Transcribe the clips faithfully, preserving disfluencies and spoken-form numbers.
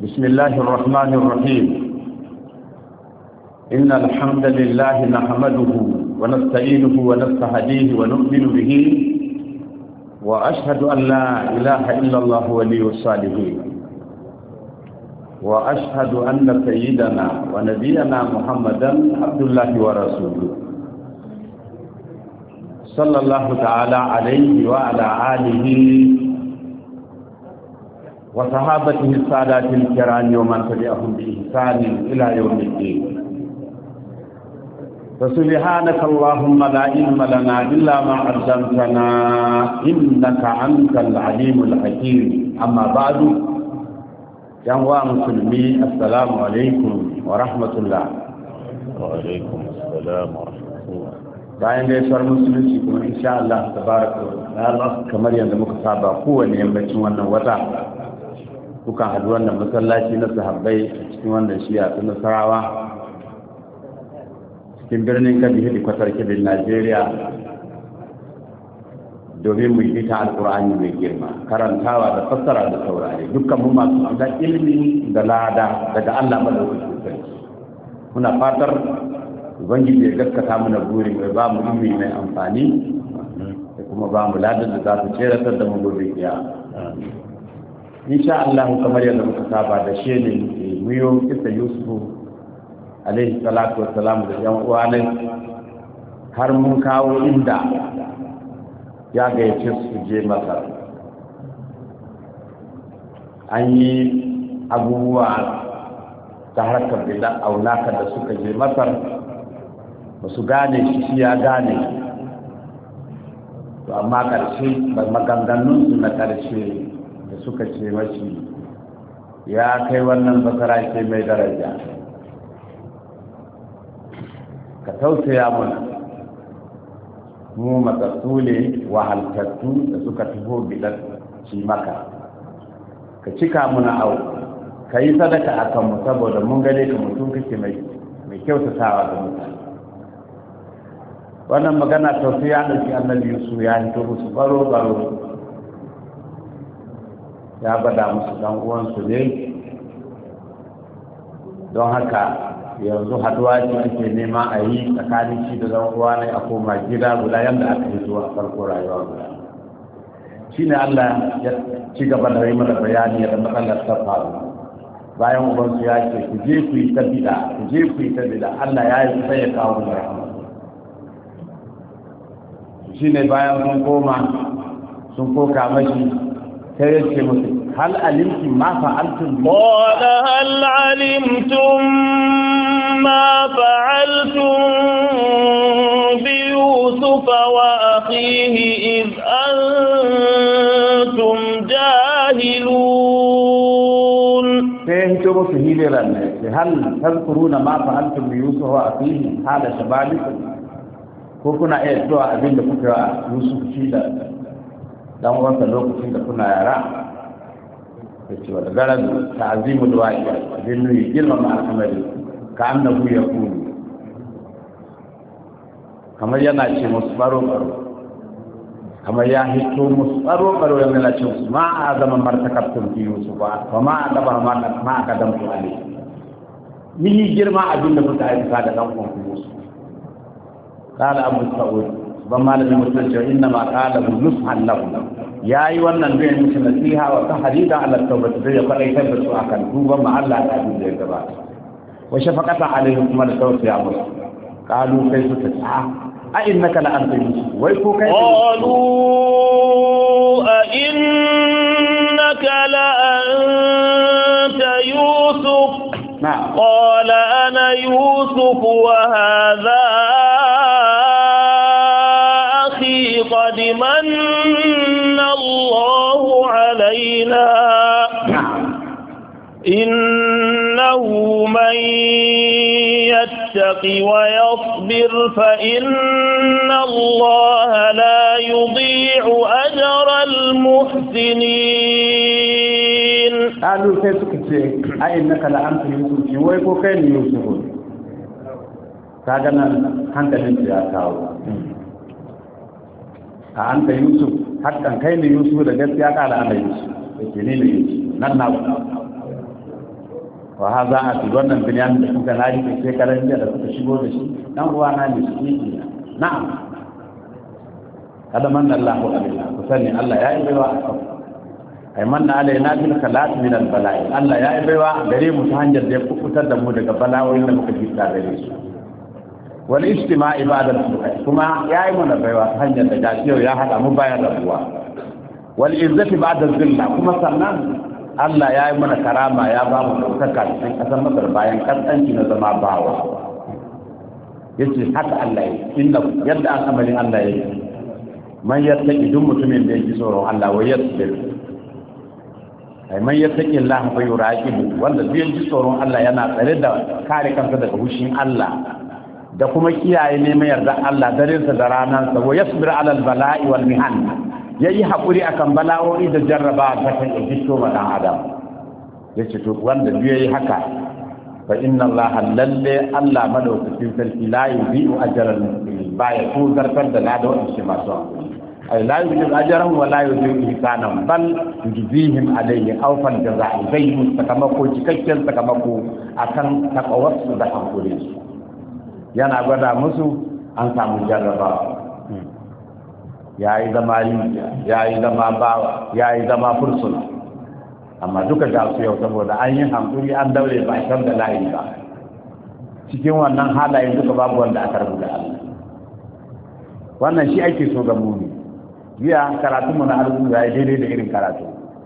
بسم الله الرحمن الرحيم إن الحمد لله نحمده ونستعينه ونستهديه ونؤمن به وأشهد أن لا إله إلا الله ولي الصالحين وأشهد أن سيدنا ونبينا محمدا عبد الله ورسوله صلى الله تعالى عليه وعلى آله وصحابته السادات الكرام ومن تبعهم بإحسان إلى يوم الدين فسبحانك اللهم لا علم لنا إلا ما علمتنا إنك أنت العليم الحكيم أما بعد يا مسلمين السلام عليكم ورحمة الله. وعليكم السلام ورحمة الله. bayan da ya sauran musulunci kuma insha Allah tabaraka wa ta'ala kamar yadda muka saba kowane yammacin wannan wata kukan haɗu wannan masallaci na sahabbai cikin wannan shiya ta Nasarawa cikin birnin Kebbi hidikwatar Kebbi Najeriya domin mu yi ta alƙur'ani mai girma karantawa da fassara da saurare dukkan mu masu da ilimi da lada daga Allah madaukakin sarki muna fatar ubangiji ya gaskata mana burin mai ba mu ilimi mai amfani da kuma ba mu ladan da za su ceratar da mu gobe kiyama insha Allah kamar yadda muka saba da shi ne muyo kisa Yusuf alaihi salatu wassalam da yan uwa ne har mun kawo inda ya gayyace su je Masar an yi abubuwa ta harkar da aunaka da suka je Masar ba su gane shi shi ya gane to amma ƙarshe maganganunsu na ƙarshe da suka ce mashi ya kai wannan basara ce mai daraja ka tausaya mana mu matsatsu ne wahaltattu da suka taho bidan ci maka ka cika muna au ka yi sadaka a kanmu saboda mun gane ka mutum kake mai kyautatawa ga mutane wannan magana tausaya da shi annabi Yusuf ya hito musu baro-baro ya bada musu dan uwansu ne don haka yanzu haduwa ce ake nema a yi tsakanin shi da dan uwa ne a koma gida guda yadda aka yi zuwa farko rayuwa guda shi ne Allah ya ci gaba da yi mana bayani da matsalar ta faru bayan ubansu ya ce ku je ku yi ta bida ku je ku yi ta bida Allah ya yi sai ya kawo mu rahama shi ne bayan sun koma sun koka mashi sai ya ce musu hal alimtum ma fa'altum qala hal alimtum ma fa'altum bi yusuf wa akhihi id antum jahilun sai hito musu hijiran ne hal tazkuruna ma fa'altum bi yusuf wa akhihi hala shababikum ko kuna iya zuwa abin da kuka Yusuf shi da dan uwansa lokacin da kuna yara da cewa da garan ta'zimul wa'i abin ne girma ma al'amari ka annahu yaqulu kamar yana ce musu baro baro kamar ya hito musu baro baro yana ce musu ma azama martakabtum fi Yusuf wa ma adaba ma ma akadamtu alayhi ni girma abin da kuka aika da dan uwanku Yusuf قال أبو سعود بما لم يمثل إنما قاله نصحا له يا أيها النبي المسلم فيها وتحريضا على التوبة فهي فليس بسوء كان توبا مع الله تعالى الجبار وشفقة عليهم ثم التوبة يا مسلم قالوا كيف تسعى أئنك لأنت يوسف ويكو كيف قالوا أئنك لأنت يوسف نعم قال أنا يوسف وهذا قد من الله علينا إنه من يتق ويصبر فإن الله لا يضيع أجر المحسنين قالوا كيف تكتشف أئنك لأنت يوسف ويكو كان يوسف كاغنا أنت من سياساو a an ta Yusuf hakan kai ne Yusuf da gaskiya kala ana Yusuf da ke ne Yusuf nan na wa haza a fi wannan binyamin da kuka na rike shekaran jiya da suka shigo da shi dan uwa na ne shi ne na'am kada manna Allahu alaina ku sani Allah ya yi baiwa a ai manna alaina bil khalat min al bala'i Allah ya yi baiwa gare mu ta hanyar da ya kubutar da mu daga bala'o'in da muka jita gare su wal istima'i ba'da al kuma ya yi mana baiwa ta hanyar da gaskiya ya hada mu bayan rabuwa wal izzati ba'da zilla kuma sannan Allah ya yi mana karama ya ba mu ɗaukaka cikin ƙasar Masar bayan ƙasƙanci na zama bawa. Ya ce haka Allah ya yi, inda yadda al'amarin Allah ya yi, man ya taƙi duk mutumin da ya ji tsoron Allah wai ya tsibir. Ai man ya taƙi Allah bai yi raƙibu, wanda zai ji tsoron Allah yana tsare da kare kansa daga hushin Allah, da kuma kiyaye neman yarda Allah darinsa da ranarsa, wa ya tsibir alal bala'i wal mihan. Ya yi haƙuri akan bala'o'i da jarraba ta kan ejito ma ɗan adam ya ce to wanda biyu ya yi haka fa inna Allah lalle Allah madaukakin sarki la yudhi'u ajral muslimin ba ya ko zartar da lada wa'in shi masu haƙuri ay la yudhi'u ajran wa la yudhi'u ihsanan bal yujzihim alayhi awfal jazaa'i zai musu sakamako cikakken sakamako akan takawarsu da haƙuri yana gwada musu an samu jarrabawa ya yi zama rijiya ya yi zama bawa ya yi zama fursuna amma duka ga su yau saboda an yi hankuri an daure ba a san da layi ba cikin wannan halayen duka babu wanda aka rubuta Allah wannan shi ake so ga muni biya karatu mu na arzu ya yi daidai da irin karatu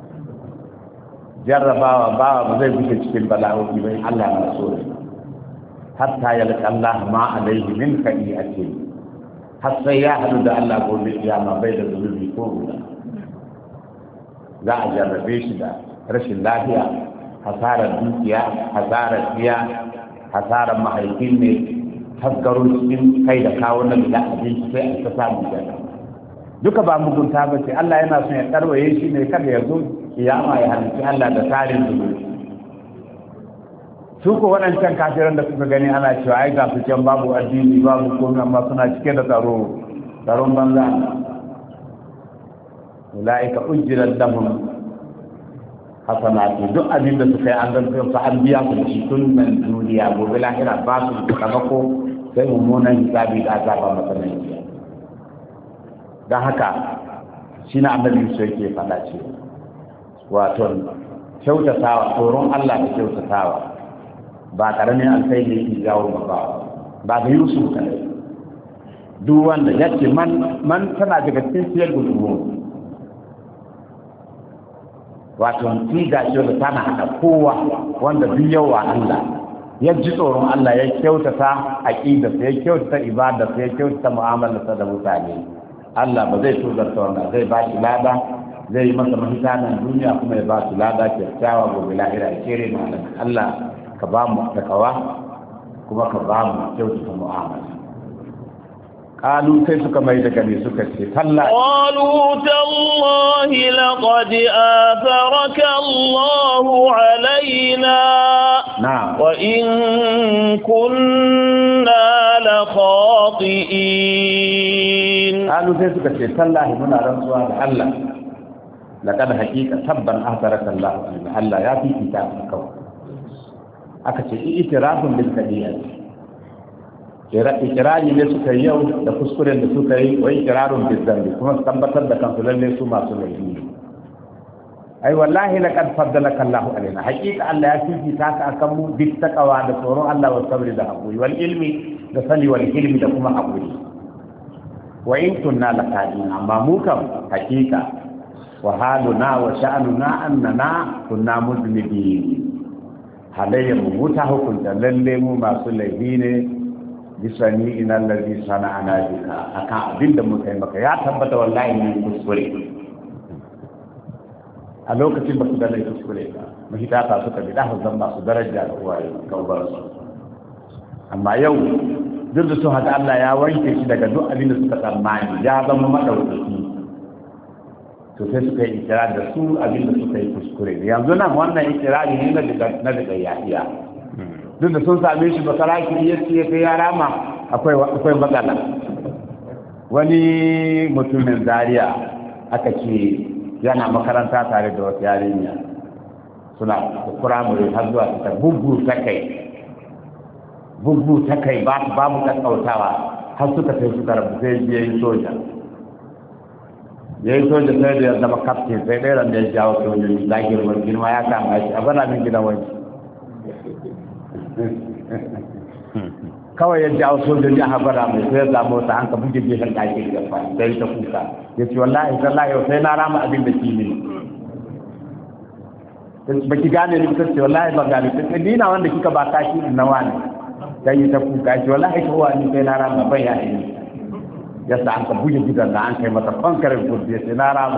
jarrabawa bawa ba zai gushe cikin bala'o'i bai Allah na so hatta yalqa Allah ma alaihi min khai'ati har sai ya haɗu da Allah gobe kiyama bai da zunubi ko guda za a jarrabe shi da rashin lafiya hasarar dukiya hasarar tsiya hasarar mahaifin ne tasgarun cikin kai da kawo na da abinci sai a ta samu jana duka ba mugunta ba ce Allah yana son ya karwaye shi ne kada ya zo kiyama ya halitta Allah da tarin zunubi su ko waɗancan kafiran da suka gani ana cewa ai ga su can babu addini babu komai amma suna cike da tsaro tsaron banza ulaika ujjirat lahum hasanatu duk abin da suka yi an zanto su an biya su ci tun nan duniya gobe lahira ba su sakamako sai mummunan hisabi da azaba masananci don haka shi na annabi su yake faɗa ce wato kyautatawa tsoron Allah da kyautatawa ba karamin alkhairi yake jawo ba ba ga Yusuf kadai duk wanda yake man man tana daga cikin siyar gudumo wato ti ga shi da tana hada kowa wanda duk yawa Allah ya ji tsoron Allah ya kyautata aqida sai ya kyautata ibada sai ya kyautata mu'amala da mutane Allah ba zai tozarta wannan zai ba shi lada zai masa mahitanan duniya kuma ya ba shi lada kyakkyawa gobe lahira ya kere mu Allah ka ba mu takawa kuma ka ba mu kyautata mu'amala qalu sai suka mai daga ne suka ce talla qalu tallahi laqad atharaka Allahu alaina na'am wa in kunna la khati'in qalu sai suka ce tallahi muna rantsuwa da Allah laqad haqiqa tabban atharaka Allahu alaina Allah ya fi kitabun kawai aka ce itirafin bil kadiyat ikirari ne suka yi yau da kuskuren da suka yi wa ikirarun bil zambi kuma su tabbatar da kansu lalle su masu laifi ai wallahi laqad faddalaka Allahu alaina haqiqa Allah ya fifita ka akan mu bi taqwa da tsoron Allah wa sabri da hakuri wal ilmi da sani wal ilmi da kuma hakuri wa in kunna laqadin amma mu kam haqiqa wa haluna wa sha'nuna annana kunna mudnibin halayyar mu wuta hukunta lalle mu masu laifi ne bisani ina lalzi sana'ana bika akan abinda muka yi maka ya tabbata wallahi ne kuskure a lokacin ba su da laifin kuskure ba mahitata suka bi dafa zan masu daraja da uwaye kaubar su amma yau duk da su haka Allah ya wanke shi daga duk abin da suka tsammani ya zama madaukaki to sai suka yi ikira da su abin da suka yi kuskure yanzu nan wannan ikirari ne na daga yahiya duk da sun same shi basaraki ya ce kai ya rama akwai akwai matsala wani mutumin Zaria aka ce yana makaranta tare da wata yarinya suna firamare har zuwa ta bugu ta kai bugu ta kai babu kakkautawa har suka sai suka rabu sai ya yi soja ya yi soja sai da ya zama kaftin sai ɗaya ran da ya jawo sojoji da girma girma ya kama shi a bana min gidan wani kawai ya jawo sojoji a habara mai sai ya zama wata hanka buge gefen ɗakin gafa sai ta kuka ya ce wallahi sallah yau sai na rama abin da ki ne ba ki gane ni kace wallahi ba gane sai ni na wanda kika ba kashi na wani sai ta kuka shi wallahi ko wani sai na rama ban ya yi ya sa an ka buge gidan da an kai mata konkarin kudi sai na rama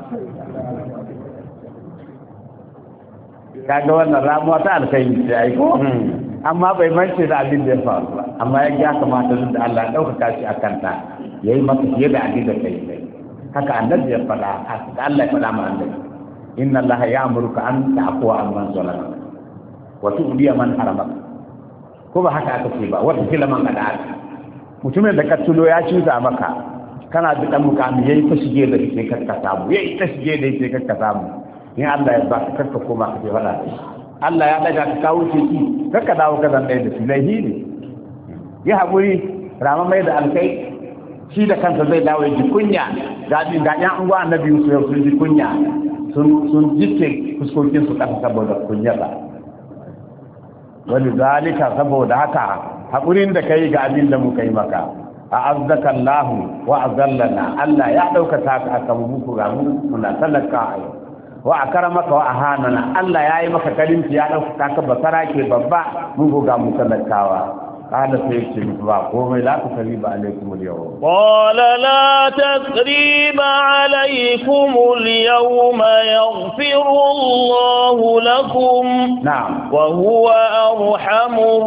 kaga wannan ramuwa ta alkhairi sai ai ko amma bai mance da abin da ya faru ba amma ya ga kamata da Allah ya dauka shi akan ta yayi masa fiye da abin da kai haka annabi ya fada haka Allah ya fada ma annabi inna Allah ya'muruka an ta'fuwa amman zalama wa tu'diya man harama ko ba haka aka ce ba wata filaman kada mutumin da ka tulo ya cuta maka kana da dan mukami yayi ta shige da kai ka samu yayi ta shige da kai ka samu in Allah ya baka karka koma ka je wala Allah ya daga ka kawo shi karka dawo ka zan da shi lahi ne ya haƙuri rama mai da alkai shi da kansa zai dawo ji kunya ga din ga yan uwa annabi su sun ji kunya sun sun jike fuskokin su kasa saboda kunya ba wani zalika saboda haka haƙurin da kai ga abin da muka yi maka a azzaka Allah wa azallana Allah ya dauka ta ka aka muku ga mu muna talaka wa akramaka wa ahanana Allah yayi maka karinci ya dauka ka basara ke babba mun goga mu talakawa qala sai ce ba komai la tasriba alaikum al-yawm qala la tasriba alaikum al-yawma yaghfiru Allahu lakum na'am wa huwa arhamur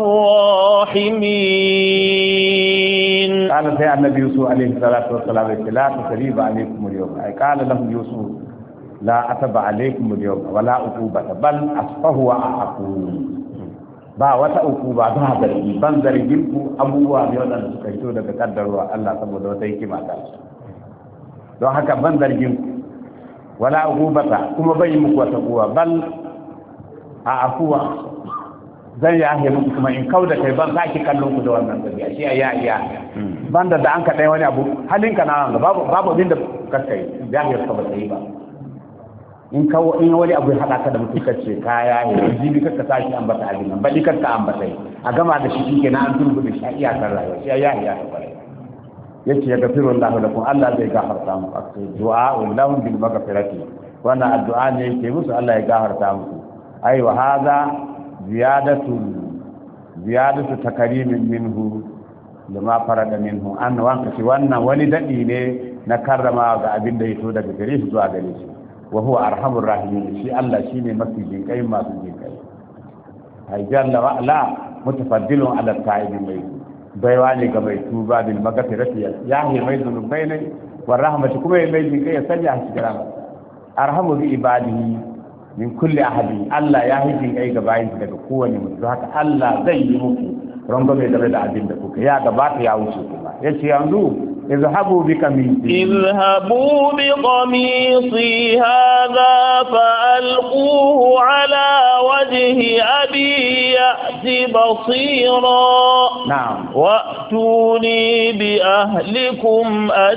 rahimin qala sai annabi yusuf alaihi salatu wassalam la tasriba alaikum al-yawm ay qala lahu yusuf la ataba alaikum al-yawm wala uqubata bal asfahu wa aqul ba wata uquba ba zargi ban zargin ku abubuwa ne wadanda suka fito daga kaddarwa Allah saboda wata hikima ta don haka ban zargin ku wala uqubata kuma bai muku wata uwa bal a afuwa zan ya ahe muku kuma in kauda kai ban saki kallon ku da wannan dabi'a shi ya iya banda da an ka dai wani abu halinka na babu babu abin da kaskai da ya saba sai ba in kawo in wani abu ya hada ka da mutum kace kaya ne jibi ka saki an bata abin nan bali ka ambata a gama da shi kenan an turbu da shi iyakar rayuwa shi ya ya ta bare yace ya gafiru Allah lakum Allah zai gafarta muku akai du'a lahum bil maghfirati wannan addu'a ne yake musu Allah ya gafarta muku ai wa hadha ziyadatu ziyadatu takrimin minhu lama farada minhu an wanka shi wannan wani dadi ne na karrama ga abin da yato daga gare shi zuwa gare shi wa huwa arhamur rahimin shi Allah shine mafi jinkai masu jinkai ai jalla wa ala mutafaddilun ala ta'ibin mai baiwa ne ga mai tuba bil magfirati ya hi mai zunubai ne wa rahmatu kuma mai jinkai ya sanya shi gara arhamu bi ibadihi min kulli ahadin Allah ya hi jinkai ga bayin daga kowane mutum haka Allah zai yi muku rangame da abin da kuka ya gabata ya wuce kuma yace yanzu اذهبوا بقميصي اذهبوا بقميصي هذا فألقوه على وجه أبي يأت بصيرا نعم وأتوني بأهلكم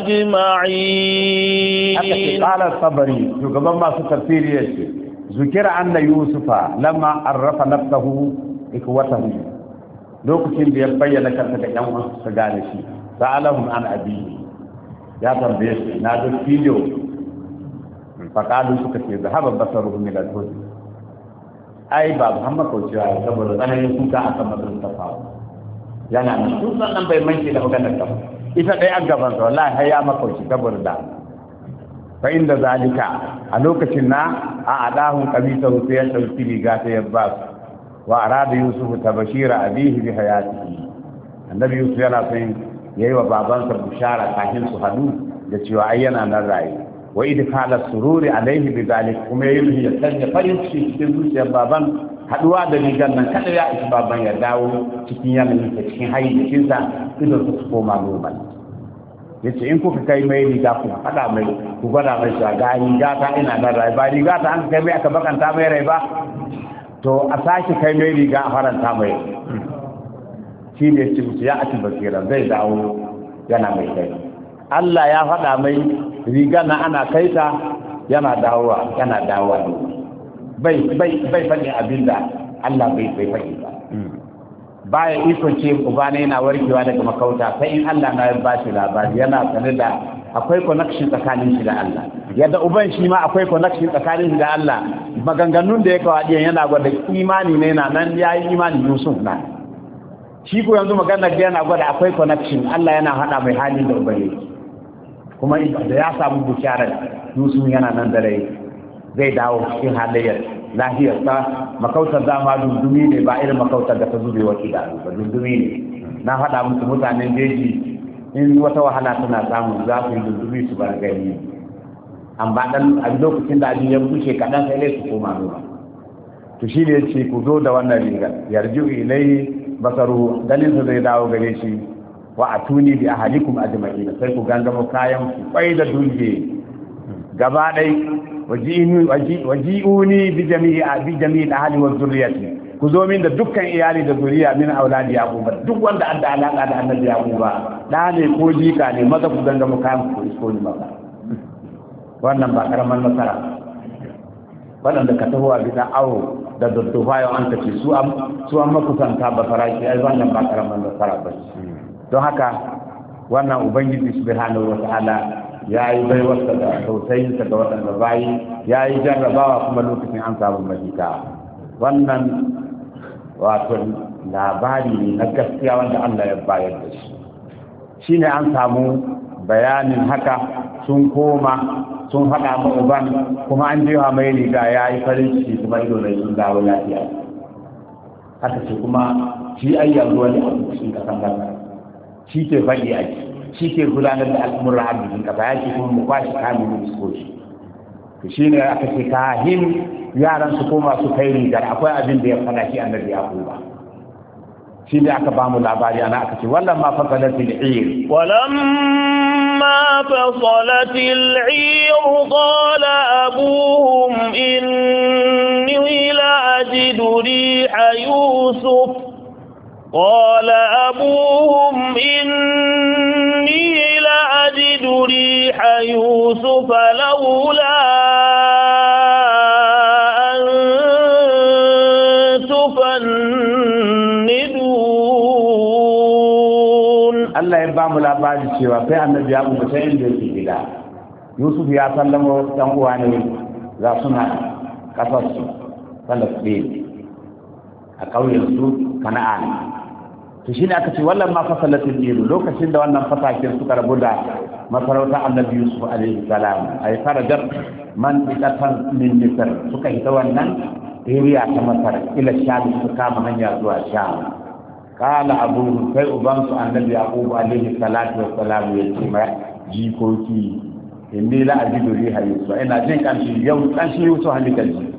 أجمعين قال الصبري يقول ما ستفسير يشي ذكر أن يوسف لما عرف نفسه إخوته لوكسين بيبين كرتك يوم سجانشي sa'alahum an abi ya tambaye su na da video faqalu suka ce zahaba basaruhum ila al-hud ai ba Muhammad ko cewa saboda tsananin kuka aka matsayin tafawa yana nan su sannan bai manke da maganar ta ita dai an gaban sa wallahi har ya makauci saboda da fa inda zalika a lokacin na a adahun qabisa sai ya dauki riga ta yabbas wa arada yusuf tabashira abihi bi hayatihi annabi yusuf yana son yayi wa babansa bushara kafin su hadu da cewa ai yana nan rayi wa idkhala sururi alaihi bi zalik kuma yayi ya sanya farin ciki cikin zuciyar baban haduwa da rigan nan kada ya isa baban ya dawo cikin yanayin ta cikin hayyacin sa idan su koma normal yace in kuka kai mai riga ku hada mai ku gwada mai shi ga riga ta ina nan rai ba riga ta an kai mai aka bakanta mai rai ba to a sake kai mai riga a faranta mai shi ne ce ya ati basira zai dawo yana mai kai Allah ya faɗa mai riga na ana kaita yana dawowa yana dawowa bai bai bai faɗi abinda Allah bai bai faɗi ba baya iko ce uba ne yana warkewa daga makauta sai in Allah na ba shi labari yana sanar da akwai connection tsakanin shi da Allah yadda uban shi ma akwai connection tsakanin shi da Allah maganganun da ya kawo diyan yana gwada imani ne na nan yayi imani Yusuf na shi ko yanzu maganar da yana gwada akwai connection Allah yana hada mai hali da uban yake kuma da ya samu bisharar Yusuf yana nan da rai zai dawo cikin halayyar lahiyar ta makautar dama dundumi ne ba irin makautar da ta zube wa kida ba dundumi ne na faɗa musu mutanen jeji in wata wahala tana samu za su yi dundumi su bar gani amma dan a lokacin da abin ya bushe kaɗan sai dai su koma nuna to shi ne ce ku zo da wannan rigar yarju ilai basaru ganin su zai dawo gare shi wa atuni bi ahadikum ajma'in sai ku gangamo kayan ku bai da dunje gaba dai waji'uni bi jami'i bi jami'i ahli wa zurriyati ku zo min da dukkan iyali da zuriya min auladi yaquba duk wanda an da alaka da annabi yaquba da ne ko jika ne maza ku ganga mu kan ku isko ni maka wannan ba karaman nasara wadanda ka taho a bisa awo da doddofayo an kace su am su am makusanta ba faraki ai wannan ba karaman nasara ba don haka wannan ubangiji subhanahu wa ta'ala ya yi baiwarsa da tausayinsa ga waɗanda bayi ya yi jarrabawa kuma lokacin an samu mahita wannan wato labari ne na gaskiya wanda Allah ya bayar da shi shi ne an samu bayanin haka sun koma sun haɗa ma uban kuma an jewa mai riga ya yi farin ciki kuma ido da sun dawo lafiya haka ce kuma shi ai yanzu wani abu cikin kasan banza shi ke faɗi a ciki shi ke gudanar da al'amuran arzikin kasa ya ce kuma mu kwashi kamun iskoci to shi ne aka ce kahin yaran su koma su kai rigar akwai abin da ya fada shi annabi yaquba shi ne aka bamu labari ana aka ce wallan ma fasalatil ir wallan ma fasalatil ir qala abuhum inni la ajidu riha yusuf قال أبوهم إني لأجد ريح يوسف لولا أن تفندون الله يبام الأباد الشيوى في النبي أبو بسيء في بلا يوسف يا سلم وتنقواني لا صنع قصص فلسطين أقول يسوع كنعان to shine aka ce wallan ma fasalatul iru lokacin da wannan fatakin suka rabu da masarautar annabi Yusuf alaihi salam ay farajar man itatan min misr suka hita wannan area ta Masar ila Sham suka kama hanya zuwa Sham kala abu sai uban su annabi Yaqub alaihi salatu wassalam ya ce ma jikoki inni la ajidu riha Yusuf ina jin kanshi yau kanshi Yusuf halikan ji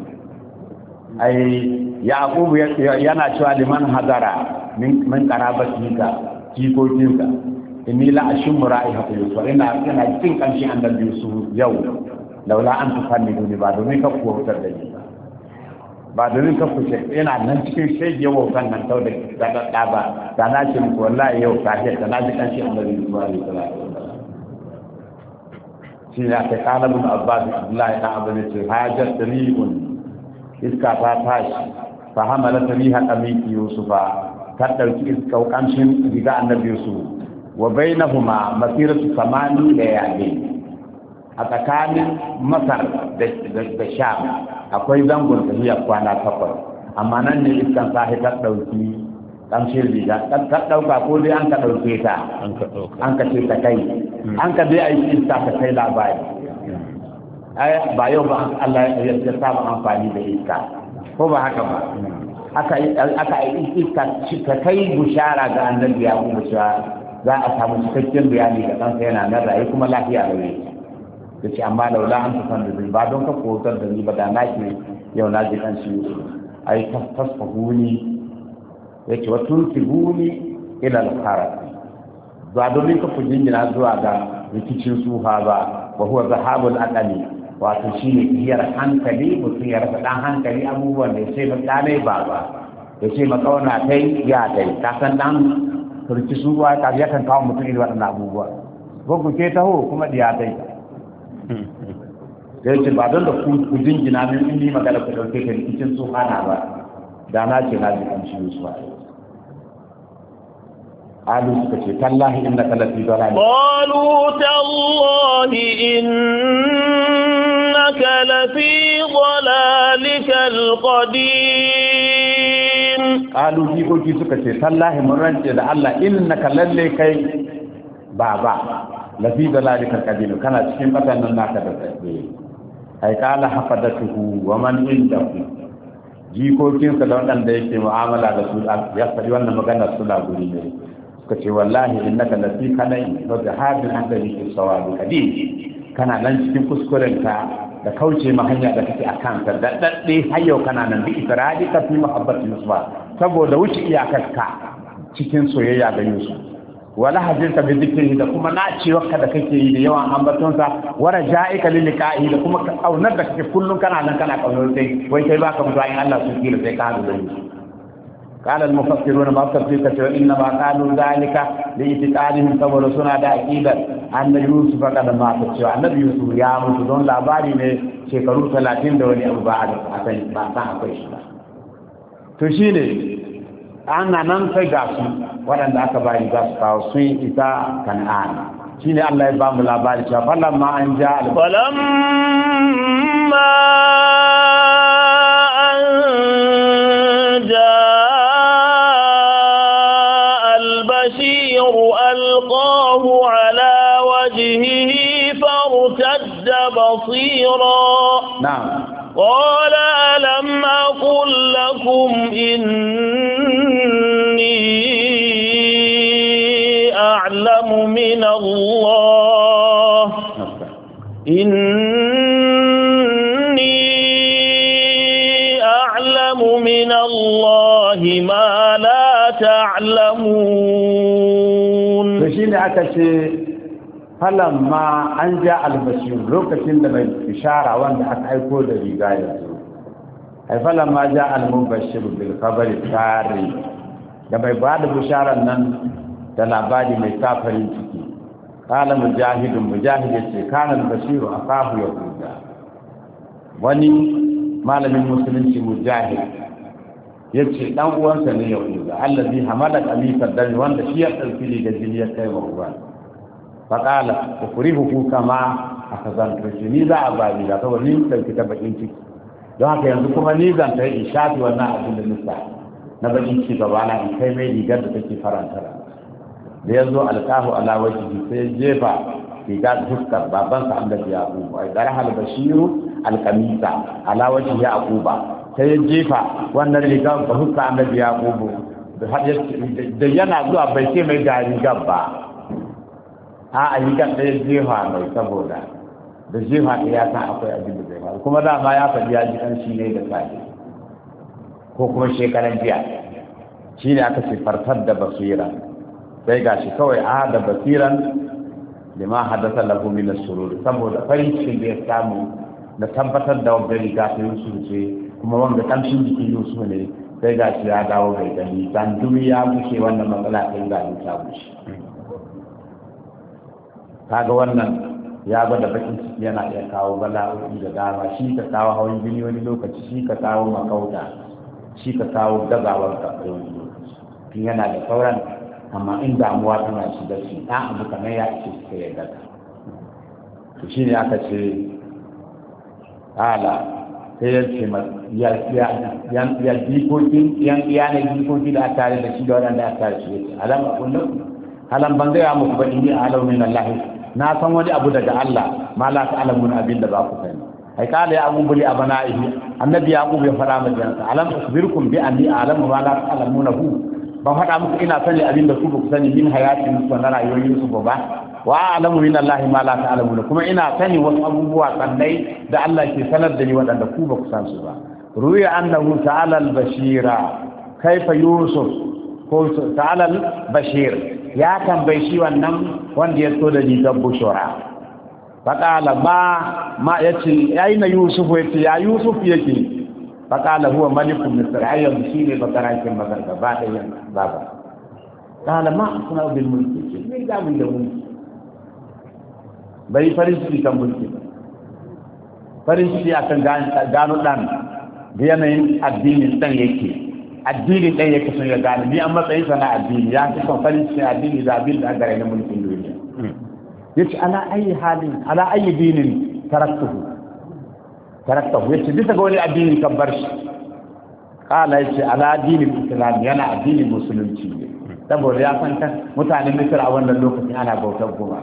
ai Yaqub yana cewa liman hadara min man qarabati ka jikokinka inni la ashmu ra'iha Yusuf ina ina jin kanshi annabi Yusuf yau laula an tufanniduni ba domin ka kuwautar da ni ba domin ka kushe ina nan cikin shege yau kan nan tau da da da ba da na ce muku wallahi yau ka ce da na ji kanshi annabi Yusuf alaihi salatu wasallam shi ne aka kana bin Abbas Abdullahi ta abane ce hajar tariqun iska ta tashi fa hamalat riha qamiti Yusufa ta ɗauki iskau ƙamshin riga annabi su wa bainahuma masiratu samani da yaƙi a tsakanin masar da sham akwai zangon tafiya kwana takwas amma nan ne iskan sahi ta ɗauki ƙamshin riga ta ɗauka ko dai an ka ɗauke ta an ka ce ta kai an ka dai a yi iska ta kai labari ai ba yau ba Allah ya saba amfani da iska ko ba haka ba aka yi iska ta kai bushara ga annabi ya kuma cewa za a samu cikakken bayani ga ɗansa yana nan rayu kuma lafiya da wuri da ce amma laula an tafan da ba don ka kotar da ni ba da na ke yau na ji kan shi a yi tasfahuni ya ce wa tuntibuni ila al-kharab ba domin ka ku jingina zuwa ga rikicin suha ba wa huwa zahabul aqali wato shine iyar hankali mutum ya rasa dan hankali abubuwan da sai mutane ba ba ya ce makauna kai ya kai ka san dan rikicin suha ka ya kan kawo mutum irin waɗannan abubuwa gogo ke taho kuma diya kai sai ce ba don da ku jingina min in ni magana ku dauke ka rikicin suha na ba da na ce na ji kamshi su ba قالوا سكتي تالله إنك لفي ضلال قالوا تالله إنك لفي ضلالك القديم قالوا في قلت سكتي تالله مرنجي الله إنك للي كي بابا لفي ضلالك القديم كانت شيء مثلا ناك تسبيه أي قال حفظته ومن عنده jikokinsa da waɗanda yake mu'amala da su ya faɗi wannan magana suna guri ne suka ce wallahi innaka lafi kanai wa jahadin hadari fi sawabi kadim kana nan cikin kuskuren ka da kauce ma hanya da kake akan ka da dadde har yau kana nan bi ifradika fi mahabbati yusuf saboda wuce iyakarka cikin soyayya ga yusuf wala hajinka bi dhikrihi da kuma naciwarka da kake yi da yawan ambatonsa wara ja'ika lil liqa'i da kuma kaunar da kake kullun kana nan kana kaunar sai wai kai baka mutu ayin Allah su kira sai ka hadu da yusuf قال المفسرون ما تفسير إنما قالوا ذلك لإعتقادهم صبر سنة عقيدة أن يوسف قد مات النبي يوسف يا مسلمون لا باري ne shekaru talatin da wani abu ba a san ba san akwai shi ba to shine ana nan sai ga su waɗanda aka bari za su kawo sun isa kan'an shine Allah ya ba mu labari cewa falamma an ja falamma an ja ألقاه على وجهه فارتد بصيرا نعم قال ألم أقل لكم إني أعلم من الله إني أعلم من الله ما لا تعلمون shine aka ce falamma an ja albashir lokacin da mai bishara wanda aka aiko da riga ya zo ai falamma ja almubashir bil khabari tari da mai bada bisharar nan da labari mai safarin ciki kala mujahidun mujahid yace kana albashir akahu yahuda wani malamin musulunci mujahid yace dan uwansa ne yahuda allazi hamala qamisa dan wanda shi ya dauki da jini ya kai wa uwan fa qala ukrihu kama akazan ni za a bani da saboda ni dauki ta bakin ciki don haka yanzu kuma ni zan ta yi shafi wannan abin da nisa na bakin ciki gaba na in kai mai rigar da take faranta da yazo alqahu ala wajhi sai jefa rigar fuskar babansa annabi yaqub ai darhal bashiru alqamisa ala wajhi yaquba sai ya jefa wannan rigar ba hukka annabi ya gobo da yana zuwa bai ce mai da rigar ba a a rigar da ya jefa mai saboda da jefa da ya san akwai abin da zai faru kuma dama ya faɗi ya ji ɗan shi ne da safe ko kuma shekaran jiya shi ne aka ce fartar da basira sai ga shi kawai a da basiran da ma haddasa lahu min as-surur saboda farin cikin da ya samu da tabbatar da wanda riga ta Yusuf ce kuma wanda kamshin jikin Yusuf ne sai ga shi ya dawo bai gani dan duniya bushe wannan matsala sai ga ta bushe kaga wannan ya gwada bakin ciki yana iya kawo bala'o'i da dama shi ka kawo hawan jini wani lokaci shi ka kawo makauta shi ka kawo gazawar ka wani lokaci tun yana da sauran amma in damuwa tana shiga shi ɗan abu kamar ya ce suka yi daga to shi ne aka ce ala sai ya ce ya jikokin yan iyanar jikoki da a tare da shi da waɗanda a tare shi ya ce alam a kullum halan ban gaya muku ba in yi alau min Allah na san wani abu daga Allah ma la ta'lamun abin da ba ku sani ai kala ya abu buli abana'ihi annabi yaqub ya fara mu jansa alam usbirukum bi anni a'lamu ma la ta'lamunahu ban faɗa muku ina sani abin da ku ba ku sani min hayatin su na rayuwar su ba wa a'lamu min Allah ma la ta'lamuna kuma ina sani wasu abubuwa kannai da Allah ke sanar da ni waɗanda ku ba ku san su ba ruya annahu ta'ala al-bashira kaifa yusuf ko ta'ala al-bashir ya tambayi shi wannan wanda ya so da rigar bushura faqala ma ma yace aina yusuf yace ya yusuf yake faqala huwa maliku misr ayyan shine bakarakin mazan gaba da yan baba qala ma asna bil mulki ne ga mun da mulki bai farin ciki kan mulki farin ciki akan gano dan da yanayin addinin dan yake addinin dan yake sun ya gano ni an matsayin sa na addini ya fi son farin ciki addini da abin da gare na mulkin duniya yace ala ayi halin ala ayi dinin taraktuhu taraktuhu yace bisa ga wani addini kan bar shi kala yace ala dinin islam yana addinin musulunci ne saboda ya san kan mutanen Misra a wannan lokacin ana bautar goma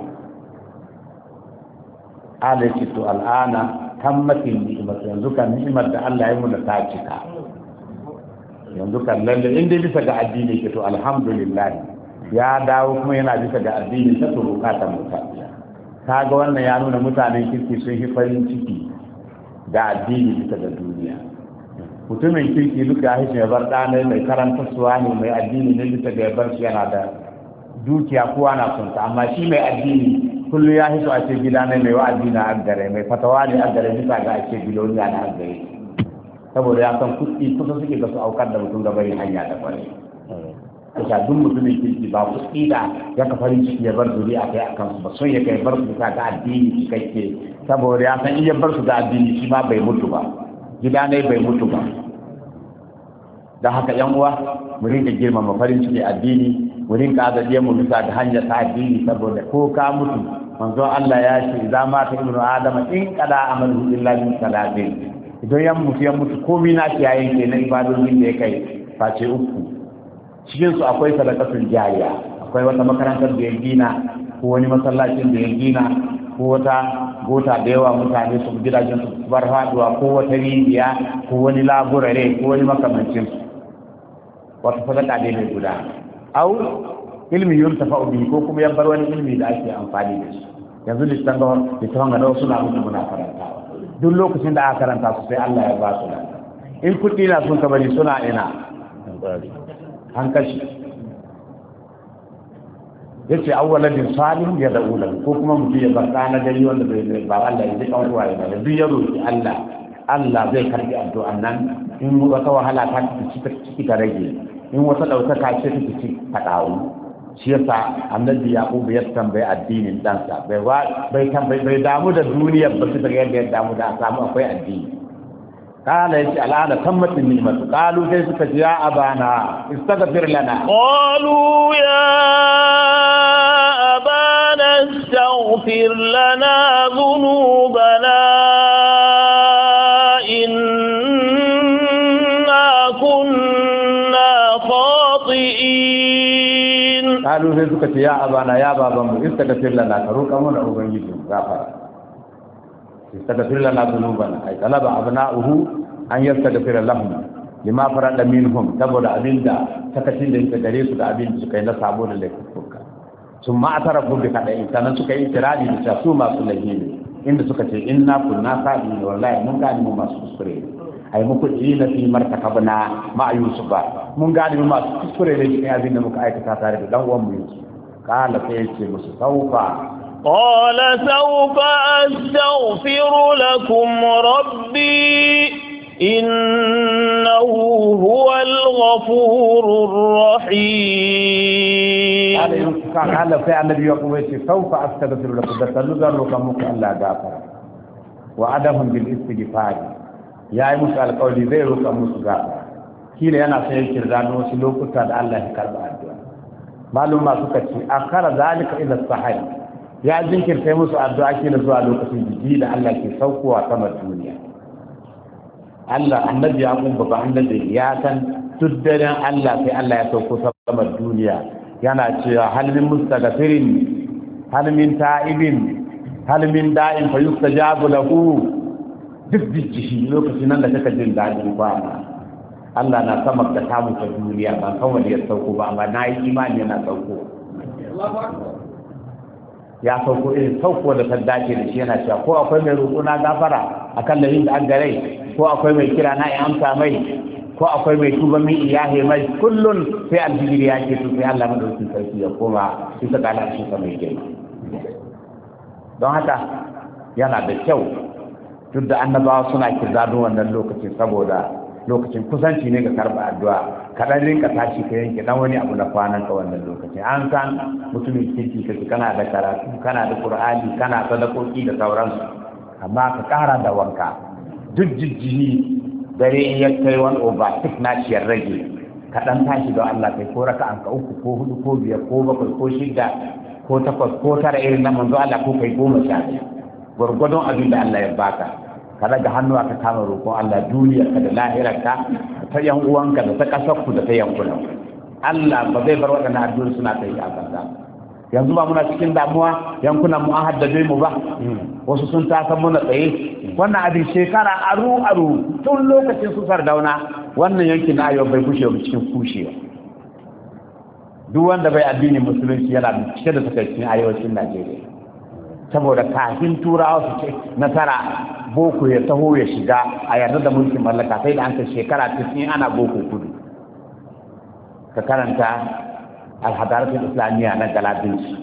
ala yace to al'ana tammatin ni'imar yanzu kan ni'imar da Allah ya muna ta cika yanzu kan lalle inda bisa ga addini ke to alhamdulillah ya dawo kuma yana bisa ga addini ta to bukatar mutane kaga wannan ya nuna mutanen kirki sun yi farin ciki da addini bisa ga duniya mutumin kirki duka ya hishe bar ɗanai mai karanta suwa ne mai addini ne bisa ga bar shi yana da dukiya kowa na sunta amma shi mai addini kullu ya hiso a ce gida ne mai wa'azi na aggare mai fatawa ne aggare bisa ga a ce biloniya na aggare saboda ya san kuɗi kusa suke ga su aukar da mutum da bari hanya da kwarai kusa duk mutumin kirki ba kuɗi da ya ka farin ciki ya bar zuri'a kai a kansu ba son ya kai bar su bisa ga addini cikakke saboda ya san iya bar su ga addini shi ma bai mutu ba gida ne bai mutu ba don haka yan uwa mu rinka girmama farin ciki addini mu rinka azaje mu bisa da hanyar ta addini saboda ko ka mutu manzo Allah ya ce za ma ta ibnu adama in qada amalu illa min salatin idan yan mutu yan mutu komai na shi yayin ke na ibadodin da ya kai face uku cikin su akwai sadaqatul jariya akwai wata makarantar da ya gina ko wani masallacin da ya gina ko wata gota da yawa mutane su gidajen su bar faduwa ko wata rijiya ko wani laburare ko wani makamancin wata sadaka ne mai guda au ilmi yuntafa bihi ko kuma ya bar wani ilmi da ake amfani da shi yanzu listan ga listan ga wasu na mutu muna karanta duk lokacin da aka karanta su sai Allah ya ba su da in kudi na sun kabari suna ina an kashi yace awwaladin salim ya da'ula ko kuma mutum ya bar dana gari wanda bai ba Allah ya ji kan ruwa ya da duk ya roki Allah Allah zai karbi addu'an nan in wata wahala ta ciki ta rage in wata daukaka ce ta ciki ta dawo shi yasa annabi yaqub ya tambaye addinin dansa bai bai tambaye bai damu da duniyar ba su daga yadda ya damu da samu akwai addini kana yace al'ada tammatin ni'matu qalu sai suka ji ya abana istaghfir lana qalu ya abana istaghfir lana dhunubana inna kunna khati'in qalu sai suka ce ya abana ya babanmu istaghfir lana ka roƙa mana ubangiji gafara istaghfir lana dhunubana ay talaba abna'uhu an yastaghfira lahum lima farada minhum saboda abinda takacin da yake gare su da abin da suka yi na sabo da laifuka sun ma atarafu bi kadai sanan suka yi tiradi da su masu lahimi inda suka ce inna kunna sa'in wallahi mun gani mu masu kuskure ai muku ina fi martakabna ma yusufa mun gani mu masu kuskure ne cikin abin da muka aikata tare da dan uwan mu yusuf kala sai ya ce musu saufa قال سوف أستغفر لكم ربي إنه هو الغفور الرحيم قال في النبي يقول سوف أستغفر لكم بسنذر لكم الله غافر وعدهم بالاستغفار يا موسى القول زي لكم موسى غافر kila yana sai kirdano wasu lokuta da Allah ya karba addu'a maluma suka ce akhara zalika ila sahih ya jinkirta musu addu'a ke da zuwa lokacin jiji da Allah ke saukowa sama duniya Allah annabi ya kun baba annabi ya san tuddaren Allah sai Allah ya sauko sama duniya yana cewa hal min mustaghfirin hal min ta'ibin hal min da'in fa yustajabu lahu duk jiji lokacin nan da kaka jin dadin kwana Allah na sama da kamun ta duniya ban kawai ya sauko ba amma na yi imani yana sauko ya sauko irin sauko da ta dace da shi yana cewa ko akwai mai roƙo na gafara akan lahin da an gare ko akwai mai kira na in amsa mai ko akwai mai tuba min iyahe mai kullun sai aljiri ya ke to sai Allah madaukakin sarki ya koma shi ta kala shi ta mai girma don haka yana da kyau duk da annabawa suna kirzado wannan lokacin saboda lokacin kusanci ne ga karba addu'a kadan rinka tashi ka yanke dan wani abu na kwanan ka wannan lokacin an san mutumin kirki kake kana da karatu kana da qur'ani kana sadakoki da sauransu amma ka kara da wanka duk jijjini dare in ya kai wani over six na ciyar rage kadan tashi da Allah kai ko raka'an ka uku ko hudu ko biyar ko bakwai ko shida ko takwas ko tara irin na manzo Allah ko kai goma sha gurgudun abin da Allah ya baka ka daga hannu aka kama roƙon Allah duniya ka da lahirarka ta yan uwanka da ta kasar ku da ta yankunan Allah ba zai bar waɗannan addu'o'i suna ta yi a kansa yanzu ba muna cikin damuwa yankunan mu an haddace mu ba wasu sun tasan muna tsaye wannan abin shekara aru aru tun lokacin su Sardauna wannan yankin na ayo bai kushe mu cikin kushewa duk wanda bai addinin musulunci yana cike da takaicin arewacin Najeriya saboda kafin turawa su ce nasara boko ya taho ya shiga a yarda da mulkin mallaka sai da an kai shekara tis'in ana boko kudu ka karanta alhadaratul islamiyya na galabinci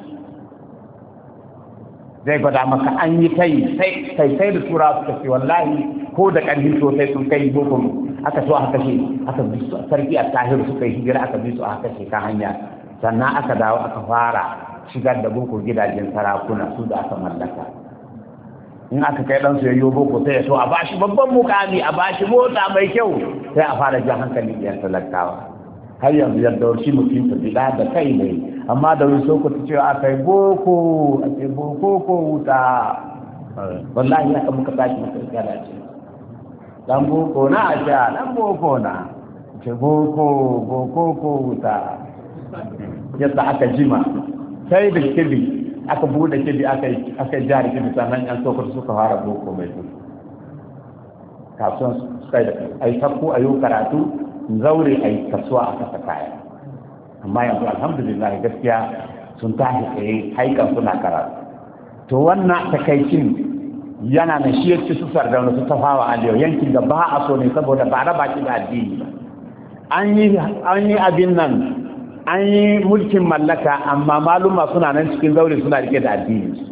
zai gwada maka an yi kai sai sai da turawa suka ce wallahi ko da ƙarfi sosai sun kai boko aka so aka kashe aka bi su sarki a tahiru suka yi hijira aka bi su aka kashe kan hanya sannan aka dawo aka fara shigar da boko gidajen sarakuna su da aka mallaka in aka kai ɗansu ya yi boko sai ya so a bashi babban mukami a bashi mota mai kyau sai a fara jan hankali ɗiyar talakawa har yanzu yadda shi mutum ta bila da kai ne amma da wani soko ta cewa aka yi boko a ce boko ko wuta wallahi haka muka tashi muka tsara ce dan boko na a sha dan boko na ce boko boko ko wuta yadda aka jima sai da kibi aka bude kibi aka aka jari kibi sannan yan sokoto suka fara boko mai duk kasuwan suka yi ai sakko ayo karatu zaure ai kasuwa aka saka kaya amma yanzu alhamdulillah gaskiya sun tashi tsaye haikan suna karatu to wannan takaicin yana na shi yace su Sardauna su tafawa aliyo yankin da ba a so ne saboda ba raba ki da addini ba an yi an yi abin nan an yi mulkin mallaka amma maluma suna nan cikin zaure suna rike da addini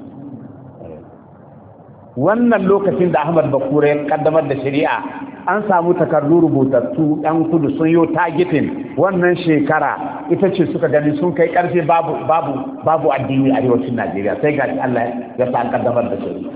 wannan lokacin da Ahmad Bakura ya kaddamar da shari'a an samu takardu rubutattu yan kudu sun yi targeting wannan shekara ita ce suka gani sun kai karfe babu babu babu addini a arewacin Najeriya sai ga Allah ya sa kaddamar da shari'a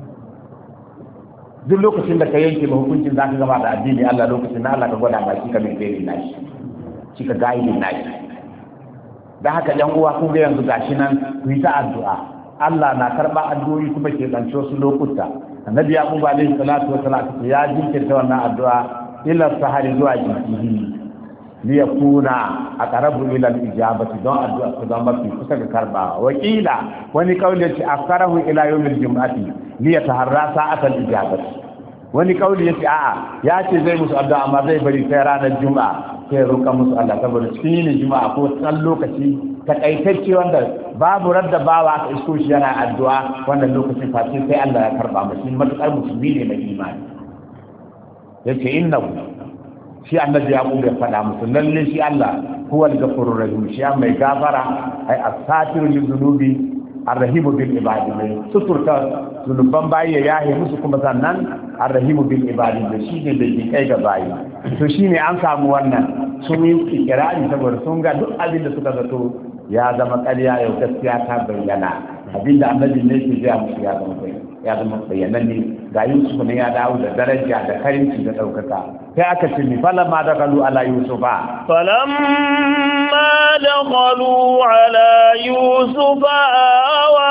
duk lokacin da ka yanke hukuncin zaka gaba da addini Allah lokacin da Allah ka gwada ba shi ka mai gari nashi shi ka gaidi nashi da haka yan uwa kun ga yanzu gashi nan ku yi ta addu'a Allah na karba addu'o'i kuma ke zance wasu lokuta annabi yaqub alaihi salatu wassalam ya jinkirta wannan addu'a ila sahari zuwa jinkiri li yakuna aqrabu ila al-ijabati don addu'a ku zama fi kusa ga karba wakila wani kauli yace akarahu ila yawmil jum'ati li yataharra sa'atal ijabati wani kauli yace a'a ya ce zai musu addu'a amma zai bari sai ranar juma'a sai roƙa musu Allah saboda cikin yin juma'a ko san lokaci takaitacce wanda babu radda bawa aka isko shi yana addu'a wannan lokacin face sai Allah ya karba mushi matukar musulmi ne mai imani yace innahu shi annabi yaqub ya faɗa musu lalle shi Allah huwal ghafurur rahim shi mai gafara ai as-satir lil dhunubi ar-rahim bil ibadi mai suturta zunuban bayi ya yahe musu kuma sannan ar-rahim bil ibadi da shi ne da ke kai ga bayi to shine an samu wannan sun yi ikirari saboda sun ga duk abin da suka zato ya zama ƙarya yau gaskiya ta bayyana abinda annabi ne ke ga musu ya zama ya zama bayyana ne ga Yusuf ne ya dawo da daraja da karinci da daukaka sai aka ce ni falamma dakalu ala yusufa falamma dakalu ala yusufa awa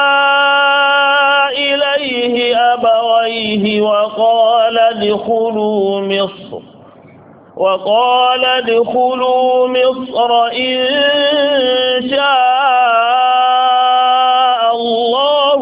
ilayhi abawayhi wa qala adkhulu misr وقال ادخلوا مصر إن شاء الله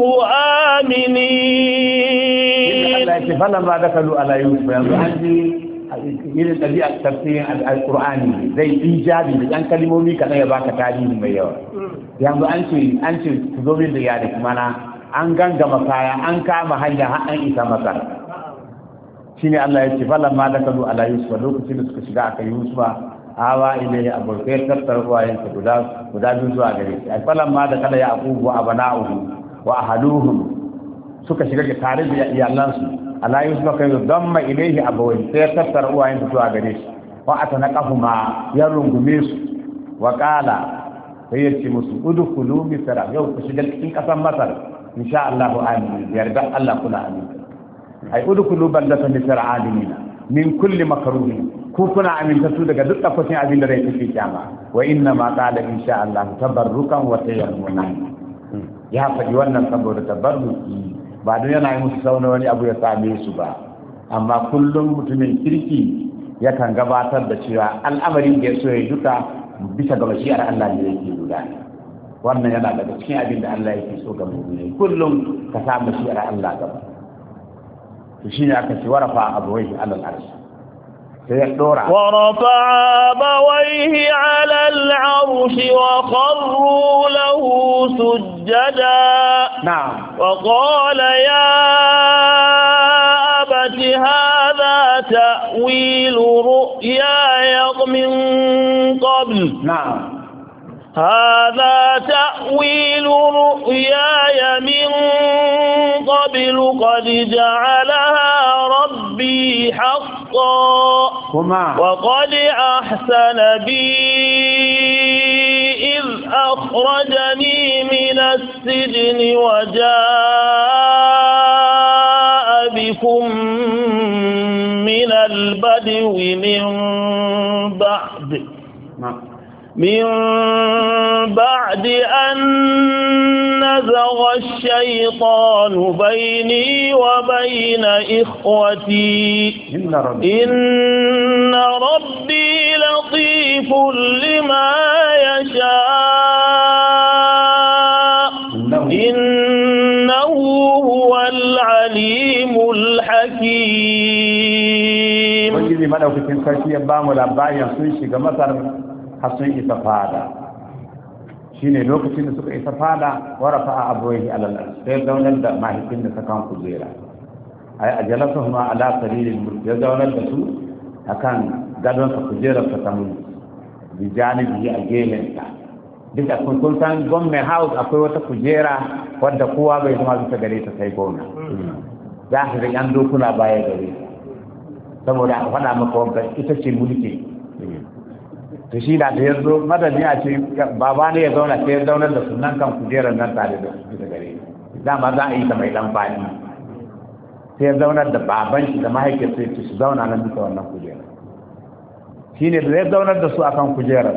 آمنين فلما دخلوا على يوسف عندي irin ɗabi'ar tafsirin alƙur'ani zai ijabi da ɗan kalmomi kaɗan ya baka tarihi mai yawa yanzu an ce an ce ku zo min da yare mana an gangama kaya an kama hanya har an isa masar shine Allah ya ce falamma dakalu ala yusuf lokacin da suka shiga aka yusufa awa ilai aburkai tattar ruwayen ta guda guda biyu zuwa gare shi falamma dakala yaqub wa abana'uhu wa ahluhum suka shiga ga tare da iyalansu ala yusuf kai damma ilaihi abawai sai tattar ruwayen ta zuwa gare shi wa atanaqahuma ya rungume su wa qala sai ya ce musu udkhulu misra yau ku shiga cikin kasan masar insha Allah amin yarda Allah kula amin ai udkhulu baldatan misra amin min kulli makruhin ku kuna amintatu daga duk tafsirin abin da rai take kyama wa inna ma qala insha Allah tabarrukan wa tayammuna ya faɗi wannan saboda tabarruki ba don yana yi musu sauna wani abu ya same su ba amma kullum mutumin kirki yakan gabatar da cewa al'amarin da ya so ya duka bisa ga mashi'ar Allah ne yake gudana wannan yana daga cikin abin da Allah yake so ga mu'mini kullum ka sa mashi'ar Allah gaba to shine aka ce warafa abawaihi alal arsh sai ya dora ورفع أبويه على العرش وخروا له سجدا na'am وقال يا أبت هذا تأويل رؤياي من قبل na'am هذا تأويل رؤياي من قبل قد جعلها ربي حقا kuma وقد أحسن بي إذ أخرجني من السجن وجاء بكم من البدو من بعد na'am من بعد أن نزغ الشيطان بيني وبين إخوتي inna rabbi إن ربي لطيف لما يشاء innahu إنه هو العليم الحكيم ubangiji madaukakin sarki ya ba mu labarin sun shiga masar har sun isa fada shine lokacin da suka isa fada warafa abawaihi alal arsh sai zaunar da mahaifin da sakan kujera ay ajalasuhuma ala sariril mulk ya zaunar da su akan gadon sa kujerar sa tamu bi janibi a gefen ta duka kun kun san government house akwai wata kujera wadda kowa bai zama bisa gare ta sai gona za ka ga yan dokuna baya gare ta saboda a faɗa maka wanka ita ce mulki to shi da ya zo madadin a ce baba ne ya zauna sai ya zaunar da sunan kan kujerar nan tare da su da gare dama za a yi ta mai dan fani sai ya zaunar da baban shi da mahaifiyar sai su zauna nan bisa wannan kujerar shi ne da ya zaunar da su akan kujerar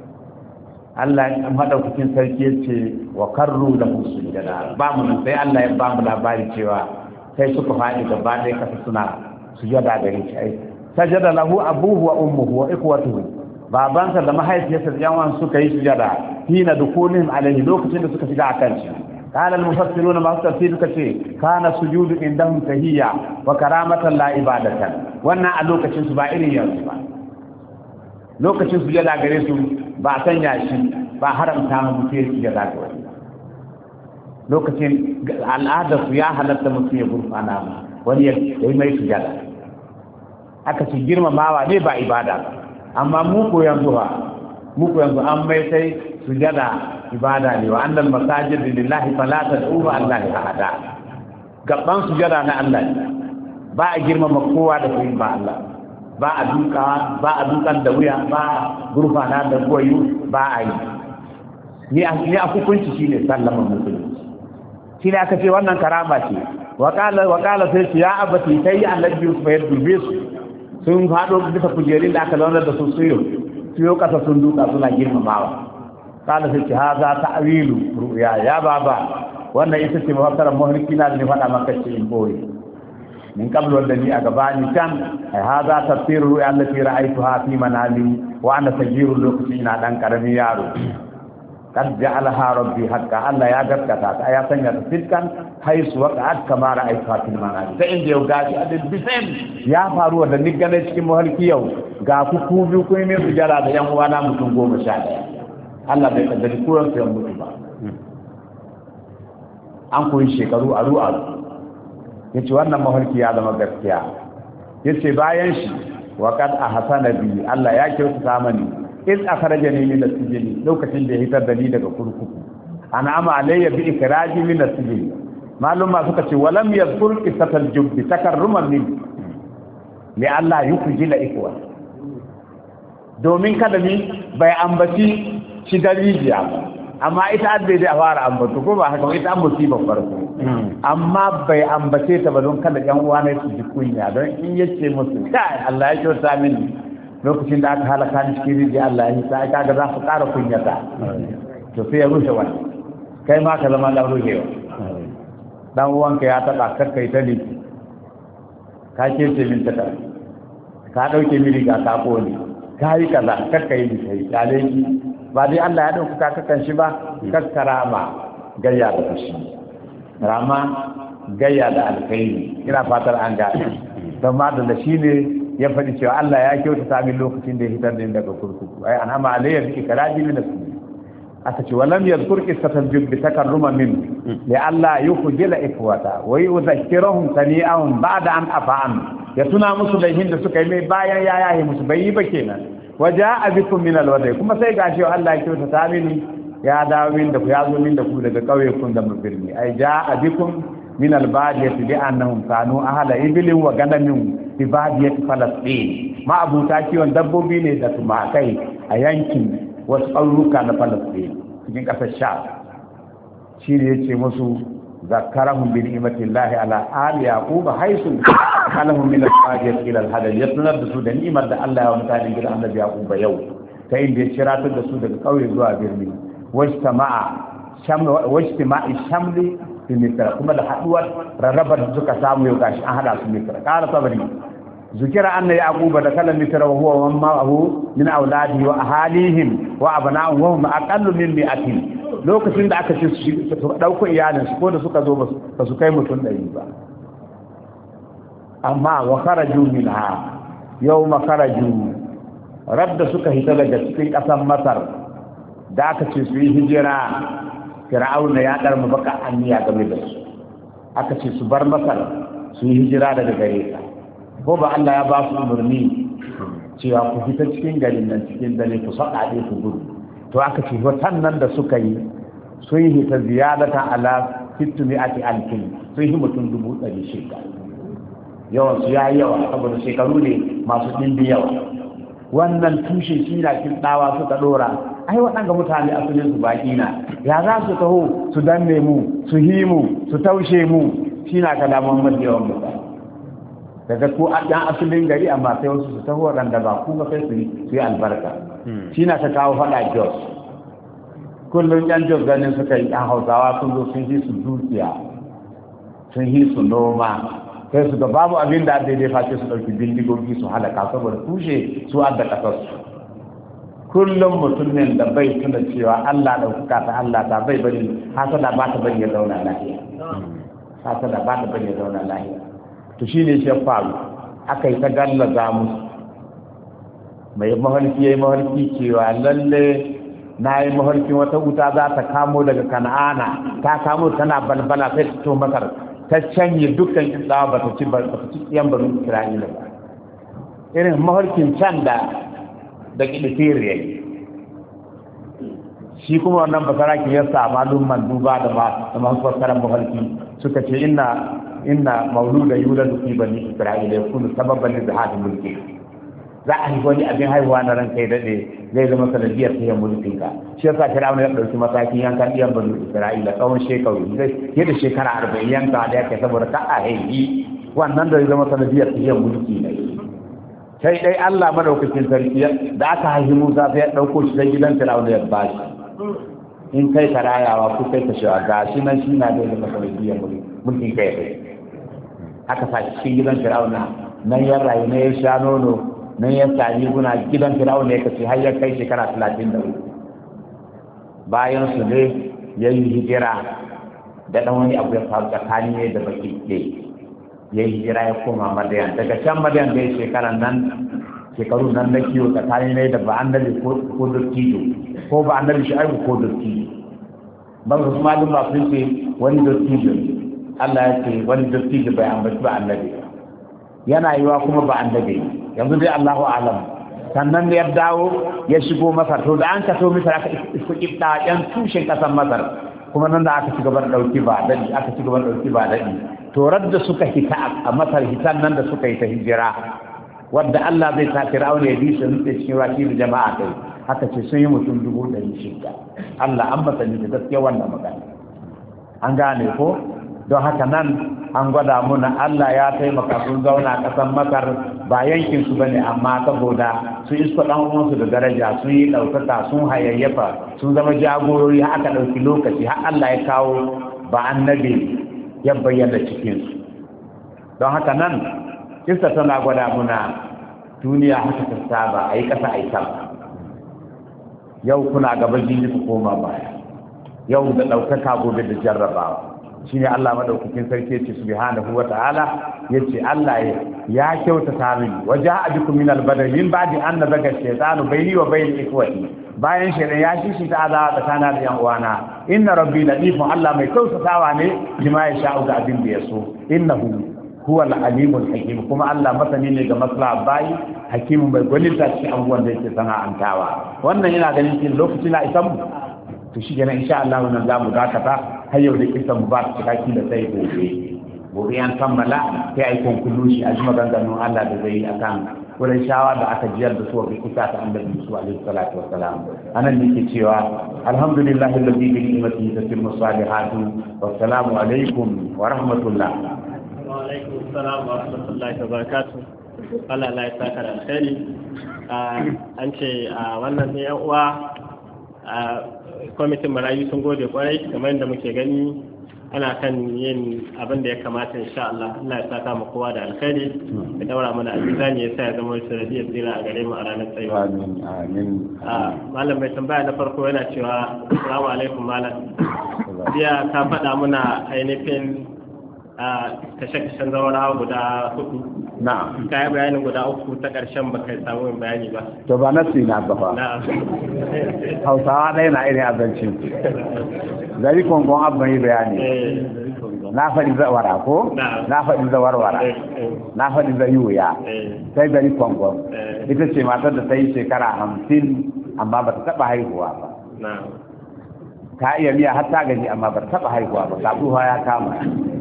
Allah ya madaukakin sarki ya ce wa karru da musu sujada ba mu nan sai Allah ya ba mu labari cewa sai suka faɗi gaba ɗaya kasa suna sujada gare shi ai sajada lahu abuhu wa ummuhu wa ikhwatuhu babansa da mahaifiyarsa da yawan suka yi sujada hina dukulihim alaihi lokacin da suka shiga akan shi قال المفسرون ما تفسير كتي كان سجود عندهم تهيا وكرامه لا عباده wannan a lokacin su ba irin yanzu ba lokacin sujada gare su ba sanya shi ba haramta mu mutum sujada ga wani lokacin al'ada su ya halatta mutum ya gurfana ba wani ya yi mai sujada aka ci girmamawa ne ba ibada ba amma mu ko yanzu ba mu ko yanzu an mai sai sujada ibada ne wa annal masajid lillahi fala tad'u ma allahi ahada gaban sujada na Allah ne ba a girmama kowa da kai ba Allah ba a duka ba a dukan da wuya ba gurfana da goyu ba a yi ni a ni a hukunci shine sallama musulunci shine aka ce wannan karama ce wa qala wa qala sai ya abati kai annabi Yusuf ya dube su sun fado bisa kujerin da aka launar da su suyo suyo kasa sun duka suna girmamawa qala sai haza ta'wilu ru'ya ya baba wannan ita ce mafakarar muhriki na da ni fada maka ce in boye min qabl wadani a gabani kan ai haza tafsir ru'ya allati ra'aytuha fi manami wa ana sajiru lokaci ina dan karamin yaro kad ja'alaha rabbi hakka Allah ya gaskata ta ya sanya ta fitkan haisu waqa'at kama ra'aytuha fi manami sai inda yau gashi adin bisan ya faru da ni gane cikin muhriki yau ga ku ku biyu ku ne su jara da yan uwana mutum goma sha ɗaya Allah bai kaddari kuran sai mutu ba an koyi shekaru aru aru yace wannan mafarki ya zama gaskiya yace bayan shi wa qad ahsana bi Allah ya kyautata mani iz akhrajani min as-sijn lokacin da ya hitar da ni daga kurkuku ana ama alayya bi ikraji min as-sijn maluma suka ce walam yazkur qisatal jubb takarruman min li Allah yukjila ikwa domin kada ni bai ambaci shi darijiya amma ita adda da fara ambatu ko ba haka ita ambaci ba farko amma bai ambace ta ba don kada yan uwa ne su ji kunya don in yace musu kai Allah ya kyauta mini lokacin da aka halaka ni cikin rijiya Allah ya sa kaga za su ƙara kunyata to sai ya rushe wani kai ma ka zama dan rushewa dan uwanka ya taba kakkai ta liki ka ce ce min ta ka dauke mi riga ka kone ka yi kaza kakkai ni kai kale ki ba dai Allah ya dauka ka kan shi ba kakkarama gayya da fushi rama gayya da alkhairi ina fatar an ga don ma da shi ne ya faɗi cewa Allah ya kyautata min lokacin da ya hitar da ni daga kurkuku ai an hama alayya bi ikraji min as aka ce walam yadhkur qissatan bi takarruma min ya Allah yukhjila ikwata wa yudhakkiruhum sani'ahum ba'da an afa'an ya tuna musu laihin da suka yi mai bayan ya yaye musu bai yi ba kenan waja'a bikum min alwadi kuma sai gashi Allah ya kyautata mini ya dawo min da ku ya zo min da ku daga kauye kun da birni ai ja'a bikum min albadiyati bi annahum kanu ahla ibilin wa ganamin fi badiyati falastin ma abuta kiwon dabbobi ne da tumakai a yankin wasu ƙauyuka na falastin cikin ƙasar sha shi ne yace musu zakarahum bi ni'matillahi ala ali yaqub haisu kalahum min albadiyati ila alhadal yatunar da su da ni'mar da Allah ya wanta da gidan annabi yaqub yau ta inda ya shiratar da su daga ƙauye zuwa birni wajtama'a shamli wajtima'i shamli fi misra kuma da haduwar rarrabar da suka samu yau gashi an hada su misra qala sabri zikira anna yaquba da kala misra wa huwa wa ma'ahu min auladihi wa ahalihim wa abna'ihim wa hum aqallu min mi'atin lokacin da aka ce su dauko iyalin su ko da suka zo ba su kai mutum ɗari ba amma wa kharaju minha yawma kharaju radda suka hita daga cikin ƙasar masar da aka ce su yi hijira fir'auna ya dar mabaka anniya game da su aka ce su bar masar su yi hijira daga gare ta ko ba Allah ya ba su umarni cewa ku fita cikin garin nan cikin dare ku saka dai ku gudu to aka ce watan nan da suka yi sun yi hita ziyadatan ala sittumi'ati alfin sun yi mutum dubu ɗari shida yawan su ya yawa saboda shekaru ne masu ɗimbin yawa wannan tushe shi na kin dawa suka dora ai waɗanda mutane asalin su baki na ya za su taho su danne mu su himu su taushe mu shi na kalaman majiyawan mutane daga ko a ɗan asalin gari amma sai wasu su taho waɗanda ba kuma sai su yi albarka shi na ta kawo faɗa jos kullum yan jos ganin suka yi ɗan hausawa sun zo sun yi su dukiya sun yi su noma sai su ga babu abin da daidai face su ɗauki bindigogi su halaka saboda tushe su adda ƙasarsu kullum mutumin da bai tuna cewa Allah ɗaukaka ta Allah ta bai bari hasada ba ta bari ya zauna lahiya hasada ba ta bari ya zauna lahiya to shi ne shi faru aka yi ta gallaza musu mai mafarki ya yi mafarki cewa lalle na yi mafarkin wata wuta za ta kamo daga kana'ana ta kamo tana balbala sai ta to masar ta canye dukkan kitsawa ba ta ci ba ta ci yan barin Isra'ila ba irin mafarkin can da da kidifir yayi shi kuma wannan basaraki ya sa malumman duba da ba da masu fassarar mafarki suka ce inna inna mauluda yuladu fi bani Isra'ila yakunu sababan li zahadi mulki za a yi wani abin haihuwa na ranka ya dade zai zama sanadiyar ta yin mulkin ka shi yasa Fir'auna ya dauki matakin yankan diyan bani Isra'ila tsawon shekaru zai yi da shekara arba'in yanka da yake saboda ka a haihi wannan da zai zama sanadiyar ta yin mulki ne sai dai Allah madaukakin sarki da aka haihi Musa sai ya dauko shi dan gidan Fir'auna ya bashi in kai karayawa ko kai ka shawa gashi nan shi na da zama sanadiyar mulkin kai kai aka sa cikin gidan Fir'auna nan ya rayu ne ya sha nono nan ya sami guna gidan Fir'auna ya kace har ya kai shekara talatin da uku bayan su ne ya yi hijira da dan wani abu ya faru tsakanin ne da baki ke ya yi hijira ya koma Madian daga can Madian da ya shekara nan shekaru nan na kiwo tsakanin ne da ba annabi ko dottijo ko ba annabi shi aibu ko dottijo ban su malum ba sun ce wani dottijo Allah ya ce wani dottijo bai ambaci ba annabi yana yiwa kuma ba annabi yanzu dai Allahu a'lam sannan ya dawo ya shigo Masar to da an kaso Masar aka isko kibda yan tushen kasar Masar kuma nan da aka ci gaba da dauki ba dadi aka ci gaba da dauki ba dadi to radda suka hita a Masar hitan nan da suka yi ta hijira wanda Allah zai ta Fir'auna ya bi su da cewa shi da jama'a kai haka ce sun yi mutum dubu ɗari shida Allah an masani da gaskiya wannan magana an gane ko don haka nan an gwada muna Allah ya taimaka sun zauna ƙasar Masar ba yankin su bane amma saboda su isko dan uwansu da daraja sun yi ɗaukaka sun hayayyafa sun zama jagorori har aka ɗauki lokaci har Allah ya kawo ba annabi ya bayyana cikin su don haka nan kissa tana gwada muna duniya haka ta saba a yi ƙasa a yi sama yau kuna gaba jini ku koma baya yau da ɗaukaka gobe da jarrabawa shine Allah madaukakin sarki yace subhanahu wata'ala yace Allah ya kyautata mini waja'a bikum min al-badr min ba'di an nazaga shaytanu bayni wa bayna ikhwati bayan shaytan ya shi shi ta azaba tsakanin da yan uwana inna rabbi latifun Allah mai kyautatawa ne lima ya sha'u da abin da yaso innahu huwa al-alimul hakim kuma Allah masani ne ga maslaha bayi hakimu mai gwaninta cikin abubuwan da yake sana'antawa wannan yana ganin cikin lokacin na isan mu to shi kenan insha Allah wannan zamu dakata har yau da kisan mu ba su cika da sai gobe gobe an kammala sai ai konkulushi a jima ganganun Allah da zai akan wurin shawa da aka jiyar da su wa kusa ta annabi Musa alaihi salatu wassalam anan nake cewa alhamdulillahi alladhi bi ni'matihi tatimmu salihatu wassalamu alaikum wa rahmatullah wa alaikum assalam wa rahmatullahi wa barakatuh Allah ya saka da alheri an ce wannan ne yan uwa kwamitin marayu sun gode kwarai kamar yadda muke gani ana kan yin abin da ya kamata insha Allah Allah ya saka mu kowa da alkhairi ya daura mana alzani ya sa ya zama sanadiyar tsira a gare mu a ranar tsayuwa amin amin malam mai tambaya na farko yana cewa assalamu alaikum malam jiya ka faɗa muna ainihin kashe-kashen zawarawa guda hudu na'am ka yi bayanin guda uku ta ƙarshen ba kai samu bayani ba to ba nasi na ba fa Hausawa ɗaya na irin abincin zari kongon abin yi bayani na faɗi zawara ko na faɗi zawarwara na faɗi zayuya sai zari kongon ita ce matar da ta yi shekara hamsin amma ba ta taɓa haihuwa ba ta iya miya har ta gaji amma ba ta taɓa haihuwa ba sabuwa ya kama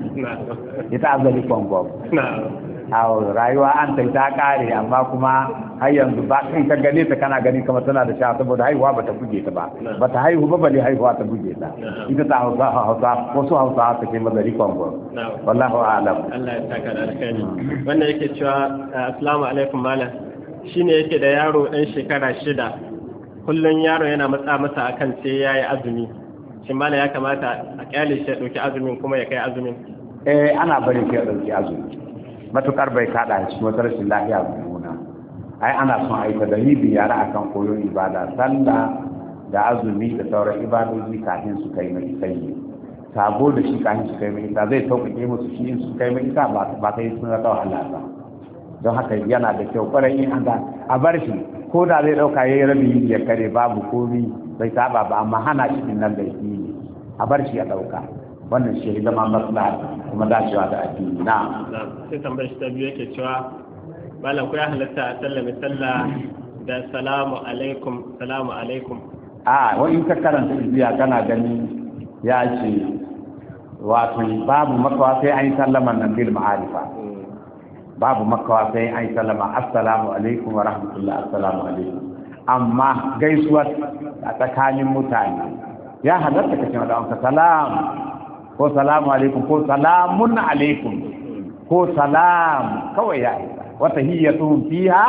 ita azali kongon a rayuwa an ta ta kare amma kuma har yanzu ba in ka gane ta kana gani kamar tana da sha saboda haihuwa ba ta buge ta ba ba ta haihu ba bale haihuwa ta buge ta ita ta hausa hausa wasu hausa ta ke mazari kongon wallahu a'lam Allah ya saka da alkhairi wannan yake cewa assalamu alaikum malam shine yake da yaro dan shekara shida kullun yaro yana matsa masa akan sai yayi azumi shin malam ya kamata a kyale shi ya dauki azumin kuma ya kai azumin eh ana bari shi ya dauki azumi matukar bai kada shi wata rashin lafiya mummuna ai ana son aika da ribi yara akan koyon ibada sallah da azumi da sauran ibadoji kafin su kai mai sai sabo da shi kafin su kai mai ita zai sauƙaƙe musu shi in su kai mai ita ba ba kai sun ga wahala ba don haka yana da kyau kwarai in an ga a bar shi ko da zai dauka yayi rabi ya kare babu komi bai saba ba amma hana shi nan da shi a bar shi ya dauka wannan shi zama maslaha kuma dacewa da addini na sai tambayar shi ta biyu yake cewa malam ko ya halatta a sallame sallah da salamu alaikum salamu alaikum a wani ka karanta izziya kana gani ya ce wato babu makawa sai an yi sallaman nan bil ma'arifa babu makawa sai an yi sallama assalamu alaikum wa rahmatullah assalamu alaikum amma gaisuwa a tsakanin mutane ya halatta ka ce wa salam ko salamu alaikum ko salamun alaikum ko salam kawai ya yi wata hiyyatun fiha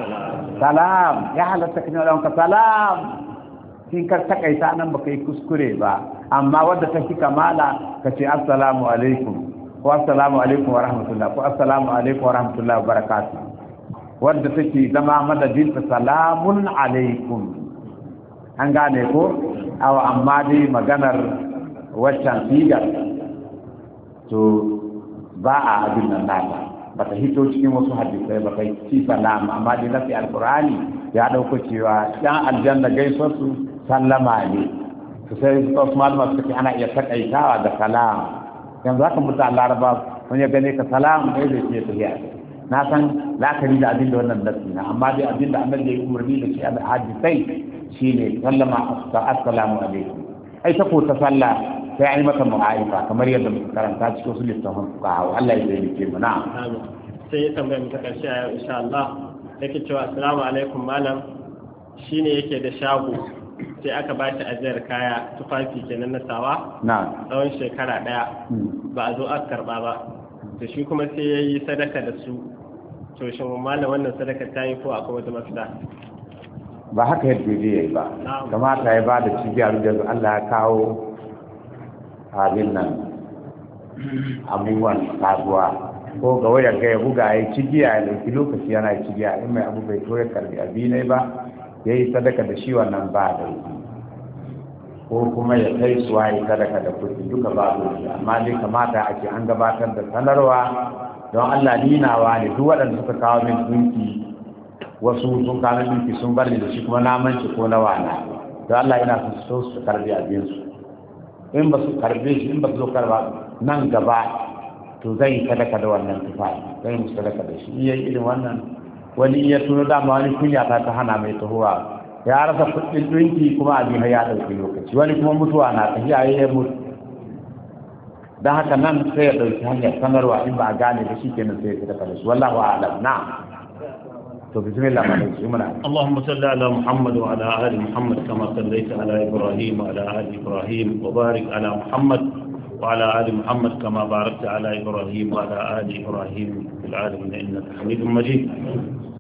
salam ya halatta kan yau ka salam kin kar takaita nan baka yi kuskure ba amma wadda ta fi kamala ka ce assalamu alaikum ko assalamu alaikum wa rahmatullah ko assalamu alaikum wa rahmatullah wa barakatuh wadda take zama madadin ta salamun alaikum an gane ko aw amma dai maganar waccan sigar to ba a abin nan nata ba ta hito cikin wasu hadisai ba kai ci salama amma dai nafi alqur'ani ya dauko cewa dan aljanna gaisuwar su sallama ne to sai Usman ma suka ana iya takaitawa da salam yanzu haka mutan Laraba wani ya gane ka salam sai da ke tafiya na san la'akari da abin da wannan nasi na amma dai abin da annabi ya umarni da shi a hadisai shine sallama assalamu alaikum ai ta ko ta sallah sai ai mata mu'arifa kamar yadda muka karanta cikin su littafin fuqaha Allah ya yi mu na sai ya tambaya mu ta karshe insha Allah yake cewa assalamu alaikum malam shine yake da shago sai aka ba shi ajiyar kaya tufafi kenan na sawa na tsawon shekara daya ba a zo aka karba ba to shi kuma sai ya yi sadaka da su to shin malam wannan sadaka ta yi ko akwai wata mafita ba haka yadda zai yi ba kamata ya ba da cibiyar da Allah ya kawo abin nan abubuwan sabuwa ko ga wayar ga ya buga ya cigiya ya dauki lokaci yana cigiya in mai abu bai to ya karbi abinai ba ya yi sadaka da shi wannan ba da ko kuma ya kai suwa yi sadaka da kuɗi duka ba da amma dai kamata a ce an gabatar da sanarwa don Allah ninawa ne duk waɗanda suka kawo min dunki wasu sun kawo dunki sun bar ni da shi kuma na manci ko na wana don Allah ina so su karbi abinsu in ba su karbe shi in ba su zo karba nan gaba to zai sadaka da wannan tufafi zai musu sadaka da shi iya irin wannan wani iya tuno dama wani kunya ta ta hana mai tahowa ya rasa kuɗin ɗinki kuma abin ya ɗauki lokaci wani kuma mutuwa na tafiya ya mutu don haka nan sai ya ɗauki hanyar sanarwa in ba a gane da shi kenan sai ya sadaka da shi wallahu a'lam na to bismillah ma dai muna اللهم صل على محمد وعلى ال محمد كما صليت على ابراهيم وعلى ال ابراهيم وبارك على محمد وعلى آل محمد كما باركت على إبراهيم وعلى آل إبراهيم في العالمين إنك حميد مجيد